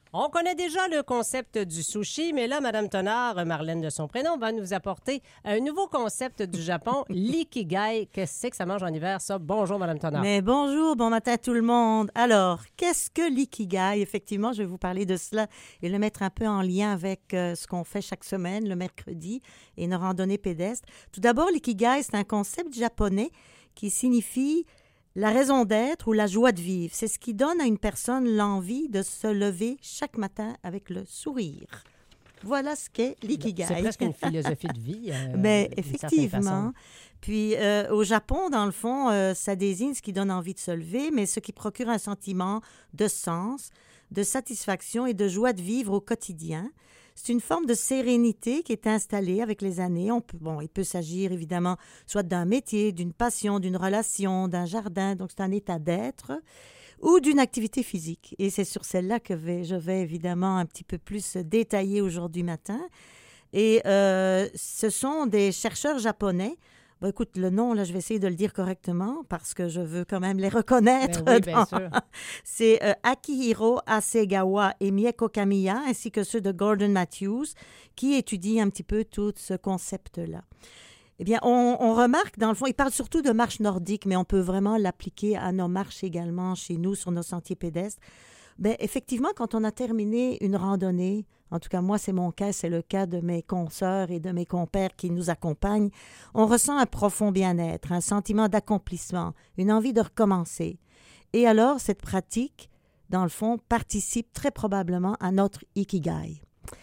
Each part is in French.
On connaît déjà le concept du sushi, mais là, Madame Tonard, Marlène de son prénom, va nous apporter un nouveau concept du Japon, l'ikigai. Qu'est-ce que ça mange en hiver, ça? Bonjour, Madame Tonard. Mais bonjour, bon matin tout le monde. Alors, qu'est-ce que l'ikigai? Effectivement, je vais vous parler de cela et le mettre un peu en lien avec ce qu'on fait chaque semaine, le mercredi, et nos randonnées pédestres. Tout d'abord, l'ikigai, c'est un concept japonais qui signifie la raison d'être ou la joie de vivre. C'est ce qui donne à une personne l'envie de se lever chaque matin avec le sourire. Voilà ce qu'est l'ikigai. C'est presque une philosophie de vie. Mais d'une certaine façon. effectivement. Puis au Japon, dans le fond, ça désigne ce qui donne envie de se lever, mais ce qui procure un sentiment de sens, de satisfaction et de joie de vivre au quotidien. C'est une forme de sérénité qui est installée avec les années. Il peut s'agir évidemment soit d'un métier, d'une passion, d'une relation, d'un jardin, donc c'est un état d'être, ou d'une activité physique. Et c'est sur celle-là que je vais évidemment un petit peu plus détailler aujourd'hui matin. Et ce sont des chercheurs japonais. Bon, écoute, le nom, là, je vais essayer de le dire correctement parce que je veux quand même les reconnaître. Ben oui, bien sûr. C'est Akihiro Hasegawa et Mieko Kamiya, ainsi que ceux de Gordon Matthews, qui étudient un petit peu tout ce concept-là. Eh bien, on remarque, dans le fond, ils parlent surtout de marche nordique, mais on peut vraiment l'appliquer à nos marches également chez nous, sur nos sentiers pédestres. Bien, effectivement, quand on a terminé une randonnée, en tout cas, moi, c'est mon cas, c'est le cas de mes consoeurs et de mes compères qui nous accompagnent, on ressent un profond bien-être, un sentiment d'accomplissement, une envie de recommencer. Et alors, cette pratique, dans le fond, participe très probablement à notre ikigai.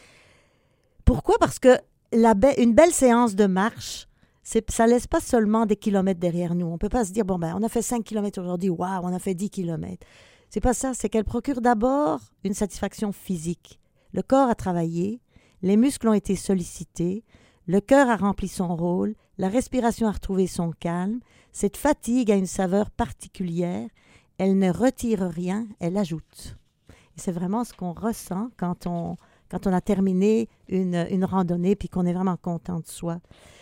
Pourquoi? Parce que une belle séance de marche, ça ne laisse pas seulement des kilomètres derrière nous. On ne peut pas se dire, bon, ben, on a fait 5 kilomètres aujourd'hui, waouh, on a fait 10 kilomètres. C'est pas ça, c'est qu'elle procure d'abord une satisfaction physique. Le corps a travaillé, les muscles ont été sollicités, le cœur a rempli son rôle, la respiration a retrouvé son calme. Cette fatigue a une saveur particulière, elle ne retire rien, elle ajoute. Et c'est vraiment ce qu'on ressent quand on a terminé une randonnée puis qu'on est vraiment content de soi.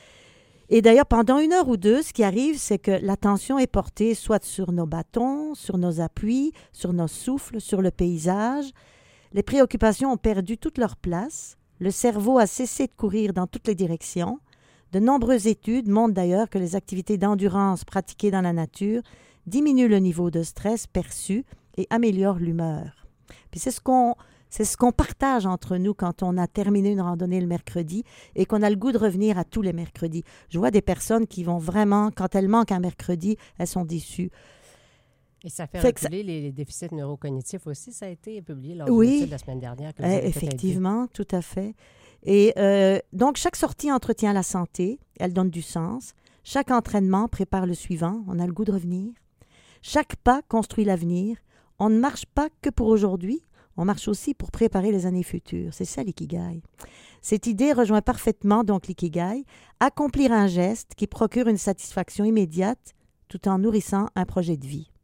Et d'ailleurs, pendant 1 heure ou 2, ce qui arrive, c'est que l'attention est portée soit sur nos bâtons, sur nos appuis, sur nos souffles, sur le paysage. Les préoccupations ont perdu toute leur place. Le cerveau a cessé de courir dans toutes les directions. De nombreuses études montrent d'ailleurs que les activités d'endurance pratiquées dans la nature diminuent le niveau de stress perçu et améliorent l'humeur. Puis c'est ce qu'on partage entre nous quand on a terminé une randonnée le mercredi et qu'on a le goût de revenir à tous les mercredis. Je vois des personnes qui vont vraiment, quand elles manquent un mercredi, elles sont déçues. Et ça fait reculer les déficits neurocognitifs aussi. Ça a été publié lors d'une étude la semaine dernière. Que vous avez effectivement, tout à fait. Et donc, chaque sortie entretient la santé. Elle donne du sens. Chaque entraînement prépare le suivant. On a le goût de revenir. Chaque pas construit l'avenir. On ne marche pas que pour aujourd'hui. On marche aussi pour préparer les années futures. C'est ça l'ikigai. Cette idée rejoint parfaitement donc l'ikigai. Accomplir un geste qui procure une satisfaction immédiate tout en nourrissant un projet de vie.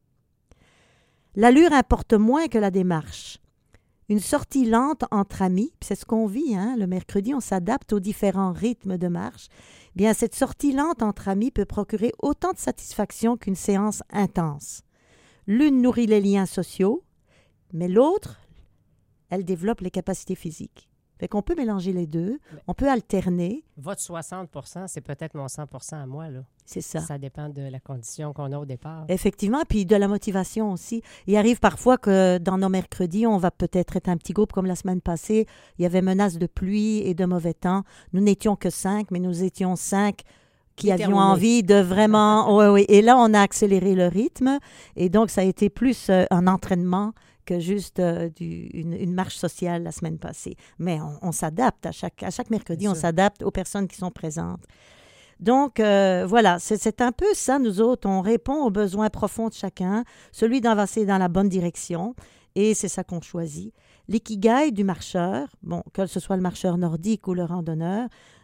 L'allure importe moins que la démarche. Une sortie lente entre amis, c'est ce qu'on vit, le mercredi, on s'adapte aux différents rythmes de marche. Bien, cette sortie lente entre amis peut procurer autant de satisfaction qu'une séance intense. L'une nourrit les liens sociaux, mais l'autre, elle développe les capacités physiques. Fait qu'on peut mélanger les deux, on peut alterner. Votre 60 %, c'est peut-être mon 100 % à moi, là. C'est ça. Ça dépend de la condition qu'on a au départ. Effectivement, puis de la motivation aussi. Il arrive parfois que dans nos mercredis, on va peut-être être un petit groupe comme la semaine passée. Il y avait menace de pluie et de mauvais temps. Nous n'étions que 5, mais nous étions 5 qui avions envie de vraiment... Oui. Et là, on a accéléré le rythme. Et donc, ça a été plus un entraînement que juste une marche sociale la semaine passée. Mais on s'adapte à chaque mercredi, on s'adapte aux personnes qui sont présentes. Donc, voilà, c'est un peu ça, nous autres. On répond aux besoins profonds de chacun, celui d'avancer dans la bonne direction, et c'est ça qu'on choisit. L'ikigai du marcheur, bon, que ce soit le marcheur nordique ou le randonneur,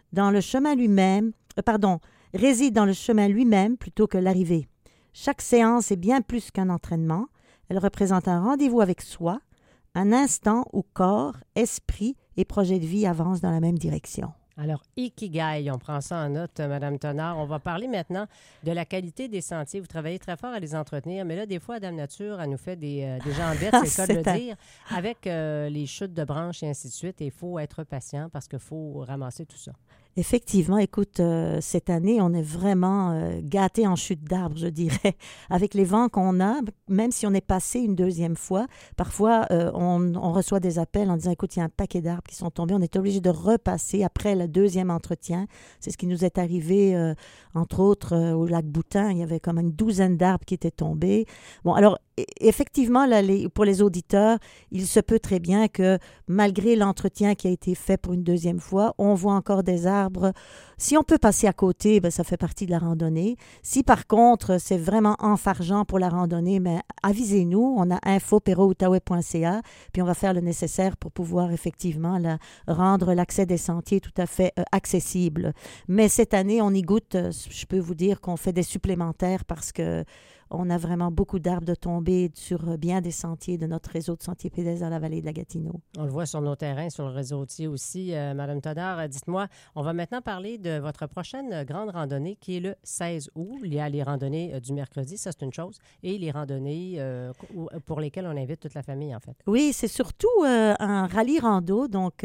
réside dans le chemin lui-même plutôt que l'arrivée. Chaque séance est bien plus qu'un entraînement. Elle représente un rendez-vous avec soi, un instant où corps, esprit et projet de vie avancent dans la même direction. Alors, Ikigai, on prend ça en note, Madame Tonard. On va parler maintenant de la qualité des sentiers. Vous travaillez très fort à les entretenir, mais là, des fois, Dame Nature, elle nous fait des jambettes, c'est le cas de le dire, avec les chutes de branches et ainsi de suite. Et il faut être patient parce qu'il faut ramasser tout ça. Effectivement, écoute, cette année, on est vraiment gâtés en chute d'arbres, je dirais. Avec les vents qu'on a, même si on est passé une deuxième fois, parfois, on reçoit des appels en disant, écoute, il y a un paquet d'arbres qui sont tombés. On est obligé de repasser après le deuxième entretien. C'est ce qui nous est arrivé, entre autres, au lac Boutin. Il y avait comme une douzaine d'arbres qui étaient tombés. Bon, alors, effectivement, là, pour les auditeurs, il se peut très bien que malgré l'entretien qui a été fait pour une deuxième fois, on voit encore des arbres. Si on peut passer à côté, bien, ça fait partie de la randonnée. Si par contre, c'est vraiment enfargeant pour la randonnée, bien, avisez-nous. On a info@perraultoutaouais.ca, puis on va faire le nécessaire pour pouvoir effectivement rendre l'accès des sentiers tout à fait accessible. Mais cette année, on y goûte. Je peux vous dire qu'on fait des supplémentaires parce que on a vraiment beaucoup d'arbres de tombés sur bien des sentiers de notre réseau de sentiers pédestres dans la vallée de la Gatineau. On le voit sur nos terrains, sur le réseautier aussi. Madame Tonard, dites-moi, on va maintenant parler de votre prochaine grande randonnée qui est le 16 août. Il y a les randonnées du mercredi, ça c'est une chose, et les randonnées pour lesquelles on invite toute la famille en fait. Oui, c'est surtout un rallye rando, donc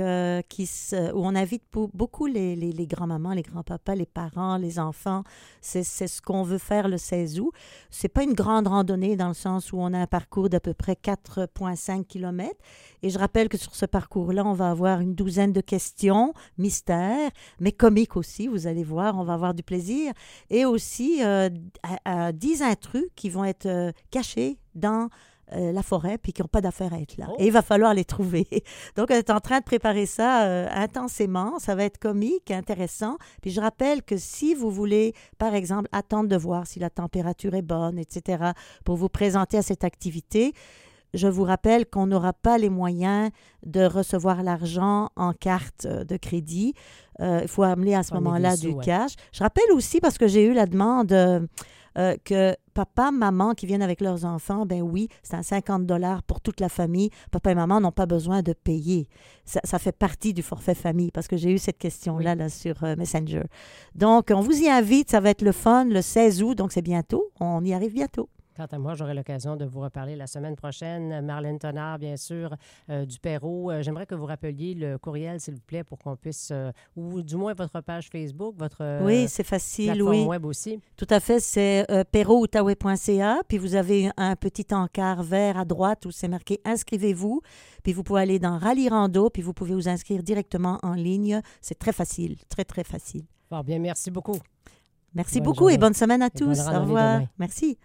où on invite beaucoup les grands-mamans, les grands-papas, les parents, les enfants. C'est ce qu'on veut faire le 16 août. C'est pas une grande randonnée dans le sens où on a un parcours d'à peu près 4,5 km. Et je rappelle que sur ce parcours-là, on va avoir une douzaine de questions, mystères, mais comiques aussi, vous allez voir, on va avoir du plaisir. Et aussi 10 intrus qui vont être cachés dans la forêt, puis qui n'ont pas d'affaire à être là. Oh. Et il va falloir les trouver. Donc, on est en train de préparer ça intensément. Ça va être comique, intéressant. Puis je rappelle que si vous voulez, par exemple, attendre de voir si la température est bonne, etc., pour vous présenter à cette activité, je vous rappelle qu'on n'aura pas les moyens de recevoir l'argent en carte de crédit. Il faut amener à ce moment-là du cash. Je rappelle aussi, parce que j'ai eu la demande que papa, maman qui viennent avec leurs enfants, ben oui, c'est un 50 $ pour toute la famille. Papa et maman n'ont pas besoin de payer. Ça fait partie du forfait famille parce que j'ai eu cette question-là là, sur Messenger. Donc, on vous y invite. Ça va être le fun le 16 août, donc c'est bientôt. On y arrive bientôt. Quant à moi, j'aurai l'occasion de vous reparler la semaine prochaine. Marlène Tonard, bien sûr, du Perrault. J'aimerais que vous rappeliez le courriel, s'il vous plaît, pour qu'on puisse, ou du moins votre page Facebook, votre oui, c'est facile, plateforme web aussi. Tout à fait, c'est perraultoutaouais.ca. Puis vous avez un petit encart vert à droite où c'est marqué « Inscrivez-vous ». Puis vous pouvez aller dans Rallye Rando, puis vous pouvez vous inscrire directement en ligne. C'est très facile, très, très facile. Bon, bien, merci beaucoup. Merci beaucoup et bonne semaine à tous. Au revoir. Demain. Merci.